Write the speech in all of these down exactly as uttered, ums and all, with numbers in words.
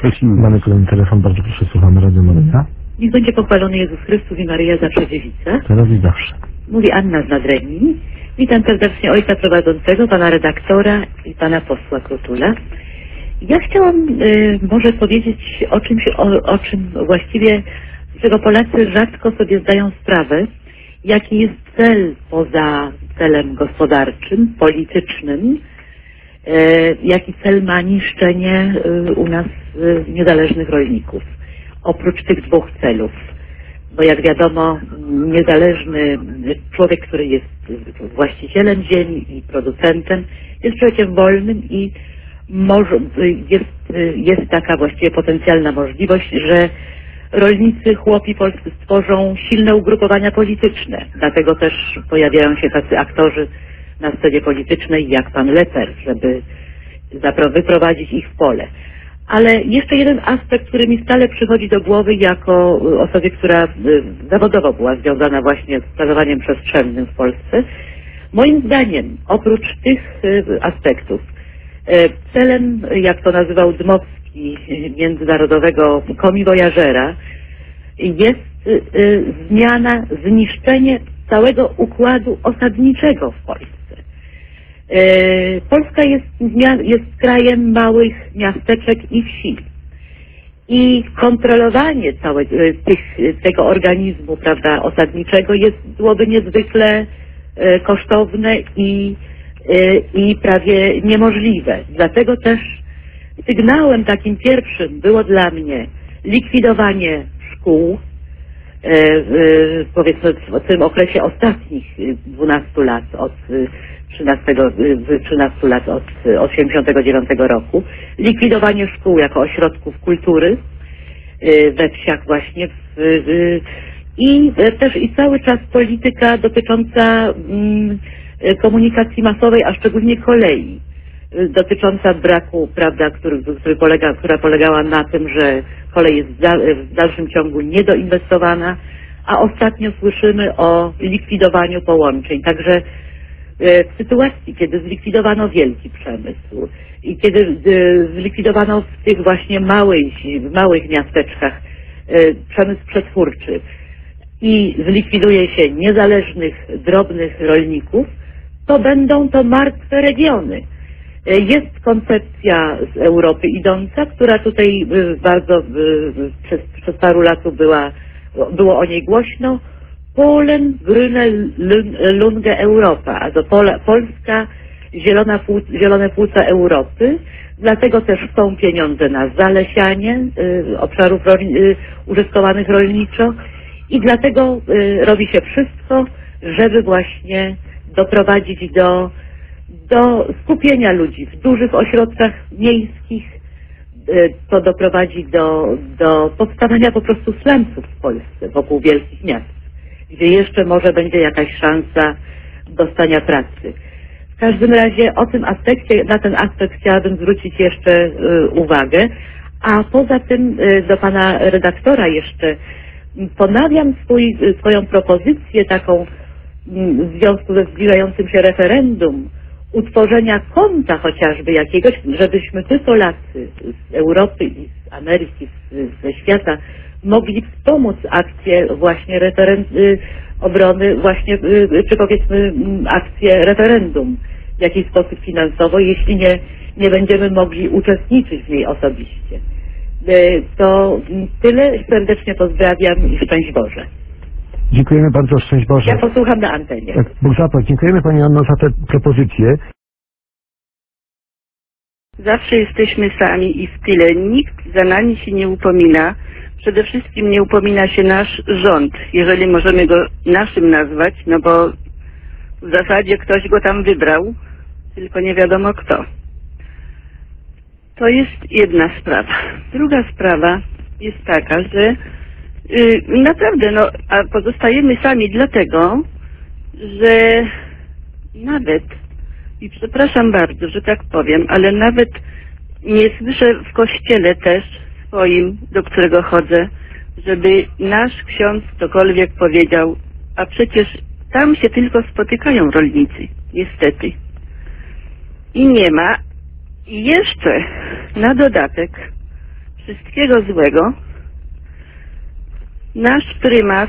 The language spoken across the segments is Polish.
Prosimy. Mamy kolejny telefon, bardzo proszę, słuchamy Radio Maryja. Niech będzie pochwalony Jezus Chrystus i Maryja zawsze dziewica. Teraz i zawsze. Mówi Anna z Nadrenii. Witam serdecznie ojca prowadzącego, pana redaktora i pana posła Krutula. Ja chciałam y, może powiedzieć o czymś, o, o czym właściwie, z czego Polacy rzadko sobie zdają sprawę, jaki jest cel poza celem gospodarczym, politycznym, y, jaki cel ma niszczenie y, u nas y, niezależnych rolników. Oprócz tych dwóch celów. Bo jak wiadomo, niezależny człowiek, który jest właścicielem ziemi i producentem, jest człowiekiem wolnym i może, jest, jest taka właściwie potencjalna możliwość, że rolnicy, chłopi polscy stworzą silne ugrupowania polityczne. Dlatego też pojawiają się tacy aktorzy na scenie politycznej jak pan Leper, żeby wyprowadzić ich w pole. Ale jeszcze jeden aspekt, który mi stale przychodzi do głowy jako osobie, która zawodowo była związana właśnie z planowaniem przestrzennym w Polsce. Moim zdaniem, oprócz tych aspektów, celem, jak to nazywał Dmowski, międzynarodowego komiwojażera, jest zmiana, zniszczenie całego układu osadniczego w Polsce. Polska jest, jest krajem małych miasteczek i wsi. I kontrolowanie całego tych, tego organizmu, prawda, osadniczego jest, byłoby niezwykle e, kosztowne i, e, i prawie niemożliwe. Dlatego też sygnałem takim pierwszym było dla mnie likwidowanie szkół, e, e, powiedzmy w tym okresie ostatnich dwunastu lat, od trzynastego, trzynastu lat od osiemdziesiątego dziewiątego roku, likwidowanie szkół jako ośrodków kultury we wsiach właśnie w, i też i cały czas polityka dotycząca komunikacji masowej, a szczególnie kolei, dotycząca braku, prawda, który, który polega, która polegała na tym, że kolej jest w dalszym ciągu niedoinwestowana, a ostatnio słyszymy o likwidowaniu połączeń. Także w sytuacji, kiedy zlikwidowano wielki przemysł i kiedy zlikwidowano w tych właśnie małych, małych miasteczkach przemysł przetwórczy i zlikwiduje się niezależnych, drobnych rolników, to będą to martwe regiony. Jest koncepcja z Europy idąca, która tutaj bardzo przez, przez paru lat była, było o niej głośno. Polen, grüne Lunge Europa, also Pol Polska, zielona płuc, zielone płuca Europy. Dlatego też są pieniądze na zalesianie y, obszarów roli, y, użytkowanych rolniczo i dlatego y, robi się wszystko, żeby właśnie doprowadzić do, do skupienia ludzi w dużych ośrodkach miejskich. Y, to doprowadzi do, do powstawania po prostu slumsów w Polsce wokół wielkich miast, gdzie jeszcze może będzie jakaś szansa dostania pracy. W każdym razie o tym aspekcie, na ten aspekt chciałabym zwrócić jeszcze y, uwagę, a poza tym y, do pana redaktora jeszcze ponawiam swój, y, swoją propozycję taką y, w związku ze zbliżającym się referendum, utworzenia konta chociażby jakiegoś, żebyśmy my Polacy z Europy i z Ameryki, z, ze świata mogli wspomóc akcję właśnie referend, y, obrony, właśnie, y, czy powiedzmy y, akcję referendum w jakiś sposób finansowo, jeśli nie, nie będziemy mogli uczestniczyć w niej osobiście. Y, to tyle, serdecznie pozdrawiam i szczęść Boże. Dziękujemy bardzo, szczęść Boże. Ja posłucham na antenie. Tak, Bóg zapłać. Dziękujemy Pani Anno za te propozycje. Zawsze jesteśmy sami i w tyle. Nikt za nami się nie upomina. Przede wszystkim nie upomina się nasz rząd, jeżeli możemy go naszym nazwać, no bo w zasadzie ktoś go tam wybrał, tylko nie wiadomo kto. To jest jedna sprawa. Druga sprawa jest taka, że yy, naprawdę, no, a pozostajemy sami dlatego, że nawet, i przepraszam bardzo, że tak powiem, ale nawet nie słyszę w kościele też swoim, do którego chodzę, żeby nasz ksiądz cokolwiek powiedział, a przecież tam się tylko spotykają rolnicy, niestety. I nie ma. I jeszcze na dodatek wszystkiego złego, nasz prymas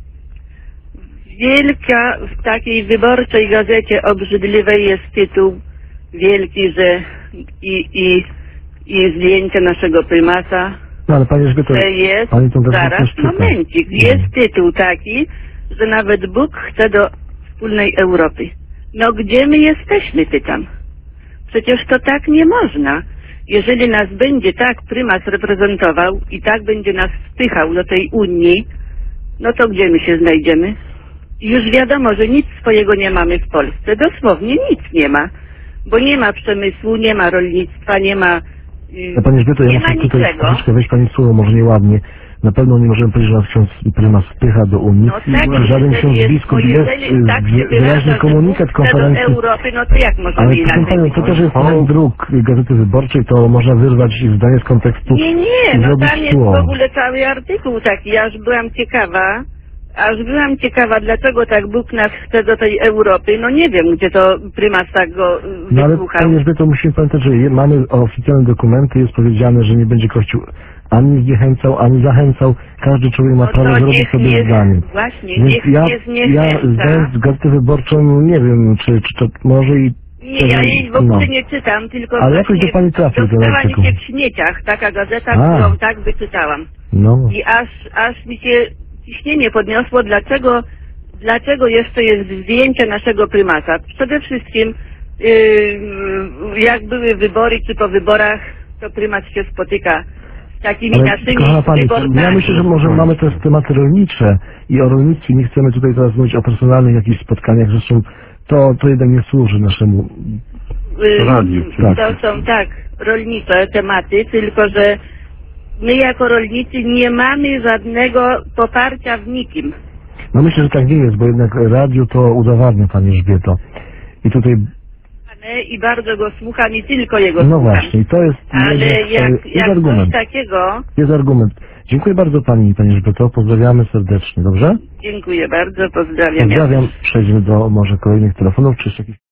wielka, w takiej wyborczej gazecie obrzydliwej jest tytuł wielki, że i, i, i zdjęcie naszego prymasa, No ale Pani Elżbieto, że jest, Pani tą gazetę zaraz, czyta. momencik, jest tytuł taki, że nawet Bóg chce do wspólnej Europy. No gdzie my jesteśmy, pytam. Przecież to tak nie można. Jeżeli nas będzie tak prymas reprezentował i tak będzie nas wpychał do tej Unii, no to gdzie my się znajdziemy? Już wiadomo, że nic swojego nie mamy w Polsce. Dosłownie nic nie ma. Bo nie ma przemysłu, nie ma rolnictwa, nie ma yy, Ja Pani Elżbieto, ja nie ma muszę tutaj niczego. troszeczkę wejść Pani w słowo, może nieładnie. Na pewno nie możemy powiedzieć, że nas ksiądz prymas wpycha do Unii. No tak, Żaden jeżeli ksiądz jest, biskup bo jest jeżeli tak się y, wyraźny wyraża, że komunikat Bóg chce do konferencji. Europy, no to jak możemy Ale proszę inaczej Panią, to mówić? też jest ten druk Gazety Wyborczej, to można wyrwać zdanie z kontekstu Nie, nie, i no zrobić tam jest tło. w ogóle cały artykuł taki, aż byłam ciekawa, aż byłam ciekawa, dlaczego tak Bóg nas chce do tej Europy. No nie wiem, gdzie to prymas tak go y, No ale wysłuchał. Pani Elżbieto, musimy pamiętać, że je- mamy oficjalne dokumenty, jest powiedziane, że nie będzie Kościół ani zniechęcał, ani zachęcał. Każdy człowiek ma No prawo to zrobić niech sobie nie- zdanie. Właśnie, Więc niech ja, nie ja zniechęca. zdając Gazetę Wyborczą, nie wiem, czy, czy to może i... Nie, ja jej w ogóle no. nie czytam, tylko Ale jakoś właśnie do pani trafił ten dostała mi artykuł. się w śmieciach taka gazeta, A. którą tak wyczytałam. No, I aż, aż mi się ciśnienie podniosło, dlaczego, dlaczego jeszcze jest zdjęcie naszego prymasa. Przede wszystkim, yy, jak były wybory, czy po wyborach, to prymas się spotyka z takimi ale naszymi kochana Pani, wyborcami. ja myślę, że może mamy też tematy rolnicze i o rolnictwie nie chcemy tutaj teraz mówić o personalnych jakichś spotkaniach, zresztą to, to jednak nie służy naszemu... Yy, radiu, tak. To są tak, rolnicze tematy, tylko że my jako rolnicy nie mamy żadnego poparcia w nikim. No myślę, że tak nie jest, bo jednak radio to udowadnia Pani Elżbieto. I tutaj, I bardzo go słucham i tylko jego no słucham. właśnie, i to jest, Ale jednak, jak, jest jak coś argument. takiego, Jest argument. Dziękuję bardzo Pani, Pani Elżbieto, pozdrawiamy serdecznie, dobrze? dziękuję bardzo, pozdrawiam. Pozdrawiam, przejdźmy do może kolejnych telefonów, czy jeszcze jakichś